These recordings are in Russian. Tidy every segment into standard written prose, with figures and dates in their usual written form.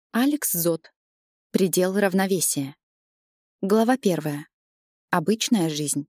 Алекс Зот. Предел равновесия. Глава 1. Обычная жизнь.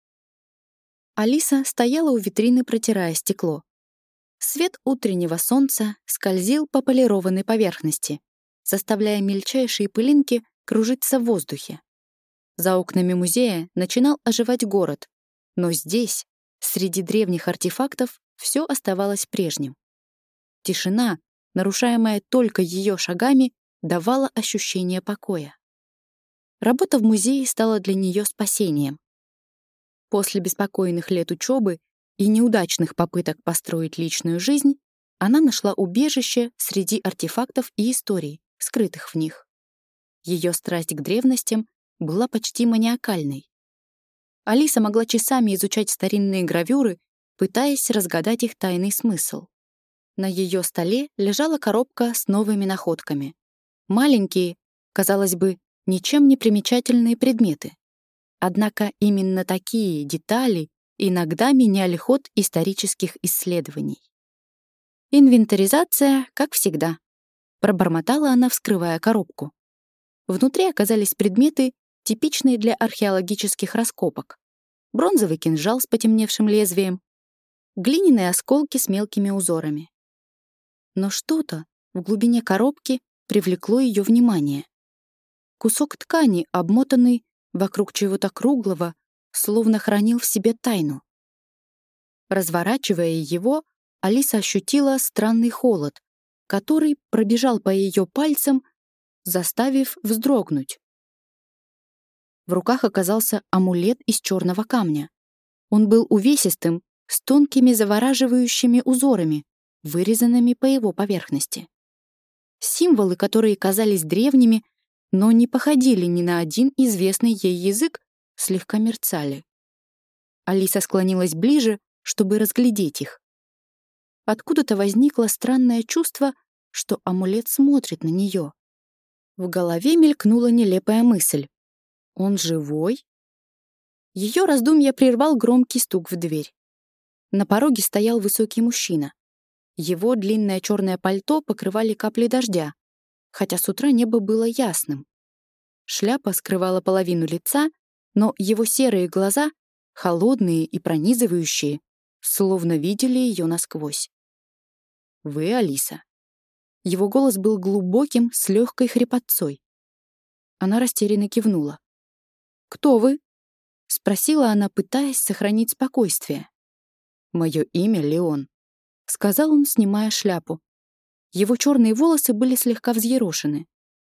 Алиса стояла у витрины, протирая стекло. Свет утреннего солнца скользил по полированной поверхности, заставляя мельчайшие пылинки кружиться в воздухе. За окнами музея начинал оживать город, но здесь, среди древних артефактов, все оставалось прежним. Тишина, нарушаемая только ее шагами, давала ощущение покоя. Работа в музее стала для нее спасением. После беспокойных лет учебы и неудачных попыток построить личную жизнь, она нашла убежище среди артефактов и историй, скрытых в них. Ее страсть к древностям была почти маниакальной. Алиса могла часами изучать старинные гравюры, пытаясь разгадать их тайный смысл. На ее столе лежала коробка с новыми находками. Маленькие, казалось бы, ничем не примечательные предметы. Однако именно такие детали иногда меняли ход исторических исследований. «Инвентаризация, как всегда», — пробормотала она, вскрывая коробку. Внутри оказались предметы, типичные для археологических раскопок. Бронзовый кинжал с потемневшим лезвием, глиняные осколки с мелкими узорами. Но что-то в глубине коробки привлекло ее внимание. Кусок ткани, обмотанный вокруг чего-то круглого, словно хранил в себе тайну. Разворачивая его, Алиса ощутила странный холод, который пробежал по ее пальцам, заставив вздрогнуть. В руках оказался амулет из черного камня. Он был увесистым, с тонкими завораживающими узорами, вырезанными по его поверхности. Символы, которые казались древними, но не походили ни на один известный ей язык, слегка мерцали. Алиса склонилась ближе, чтобы разглядеть их. Откуда-то возникло странное чувство, что амулет смотрит на нее. В голове мелькнула нелепая мысль. «Он живой?» Ее раздумья прервал громкий стук в дверь. На пороге стоял высокий мужчина. Его длинное черное пальто покрывали капли дождя, хотя с утра небо было ясным. Шляпа скрывала половину лица, но его серые глаза, холодные и пронизывающие, словно видели ее насквозь. «Вы Алиса?» Его голос был глубоким, с легкой хрипотцой. Она растерянно кивнула. «Кто вы?» — спросила она, пытаясь сохранить спокойствие. «Мое имя Леон», — сказал он, снимая шляпу. Его черные волосы были слегка взъерошены.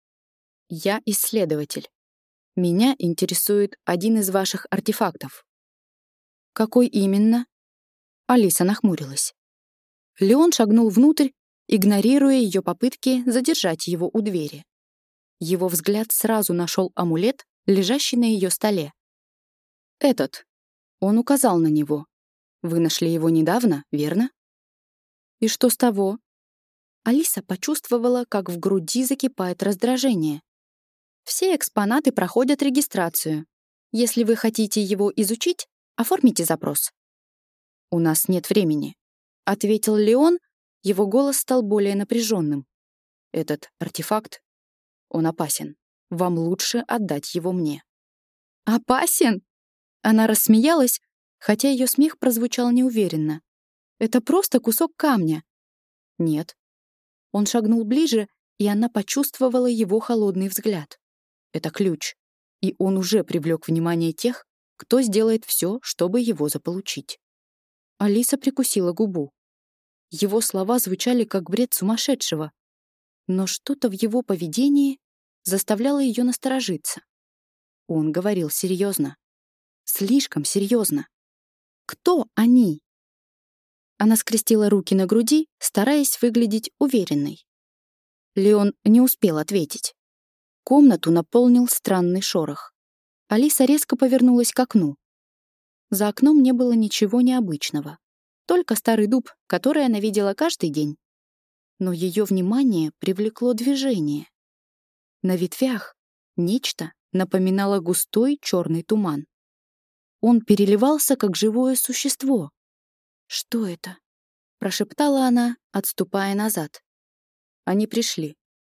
«Я исследователь. Меня интересует один из ваших артефактов». «Какой именно?» Алиса нахмурилась. Леон шагнул внутрь, игнорируя ее попытки задержать его у двери. Его взгляд сразу нашел амулет, лежащий на ее столе. «Этот». Он указал на него. «Вы нашли его недавно, верно?» «И что с того?» Алиса почувствовала, как в груди закипает раздражение. «Все экспонаты проходят регистрацию. Если вы хотите его изучить, оформите запрос». «У нас нет времени», — ответил Леон, его голос стал более напряженным. «Этот артефакт, он опасен. Вам лучше отдать его мне». «Опасен?» Она рассмеялась, хотя ее смех прозвучал неуверенно. «Это просто кусок камня». «Нет». Он шагнул ближе, и она почувствовала его холодный взгляд. «Это ключ, и он уже привлек внимание тех, кто сделает все, чтобы его заполучить». Алиса прикусила губу. Его слова звучали как бред сумасшедшего, но что-то в его поведении заставляло ее насторожиться. Он говорил серьезно. Слишком серьезно. Кто они? Она скрестила руки на груди, стараясь выглядеть уверенной. Леон не успел ответить. Комнату наполнил странный шорох. Алиса резко повернулась к окну. За окном не было ничего необычного. Только старый дуб, который она видела каждый день. Но ее внимание привлекло движение. На ветвях нечто напоминало густой черный туман. Он переливался, как живое существо. «Что это?» — прошептала она, отступая назад. Они пришли.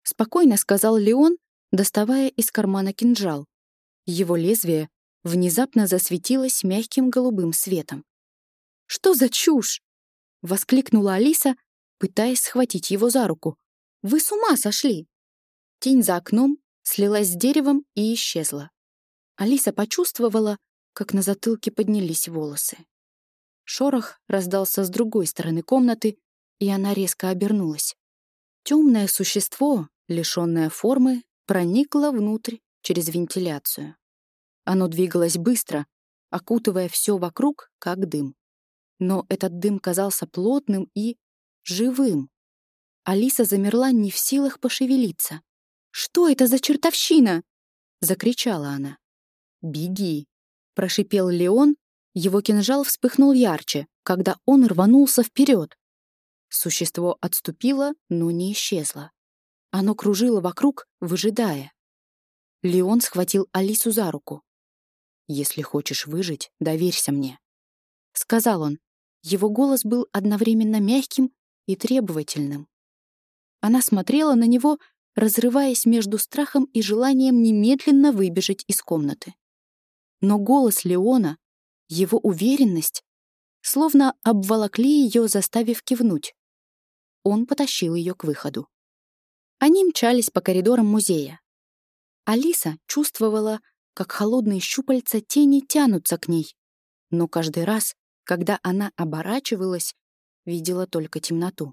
спокойно сказал Леон, доставая из кармана кинжал. Его лезвие внезапно засветилось мягким голубым светом. «Что за чушь?» — воскликнула Алиса, пытаясь схватить его за руку. «Вы с ума сошли!» Тень за окном слилась с деревом и исчезла. Алиса почувствовала, как на затылке поднялись волосы. Шорох раздался с другой стороны комнаты, и она резко обернулась. Темное существо, лишённое формы, проникло внутрь через вентиляцию. Оно двигалось быстро, окутывая все вокруг, как дым. Но этот дым казался плотным и живым. Алиса замерла, не в силах пошевелиться. «Что это за чертовщина?» — закричала она. «Беги!» — прошипел Леон. Его кинжал вспыхнул ярче, когда он рванулся вперед. Существо отступило, но не исчезло. Оно кружило вокруг, выжидая. Леон схватил Алису за руку. «Если хочешь выжить, доверься мне», — сказал он. Его голос был одновременно мягким и требовательным. Она смотрела на него, разрываясь между страхом и желанием немедленно выбежать из комнаты. Но голос Леона, его уверенность, словно обволокли ее, заставив кивнуть. Он потащил ее к выходу. Они мчались по коридорам музея. Алиса чувствовала, как холодные щупальца тени тянутся к ней, но каждый раз, когда она оборачивалась, видела только темноту.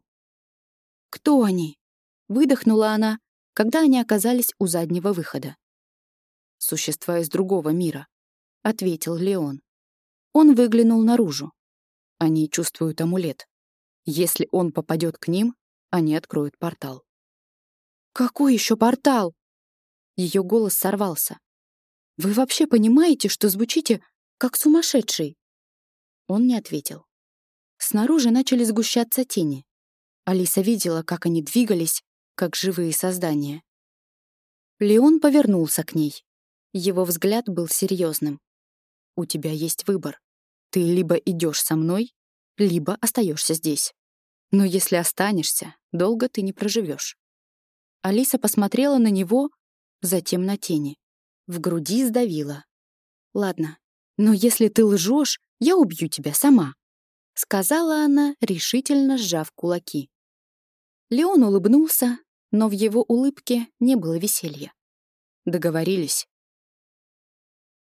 «Кто они?» — выдохнула она, когда они оказались у заднего выхода. «Существа из другого мира», — ответил Леон. Он выглянул наружу. Они чувствуют амулет. Если он попадет к ним, они откроют портал. «Какой еще портал?» Ее голос сорвался. «Вы вообще понимаете, что звучите как сумасшедший?» Он не ответил. Снаружи начали сгущаться тени. Алиса видела, как они двигались, как живые создания. Леон повернулся к ней. Его взгляд был серьезным. «У тебя есть выбор. Ты либо идешь со мной, либо остаешься здесь. Но если останешься, долго ты не проживешь». Алиса посмотрела на него, затем на тени. В груди сдавило. «Ладно, но если ты лжешь, я убью тебя сама», — сказала она, решительно сжав кулаки. Леон улыбнулся, но в его улыбке не было веселья. «Договорились»,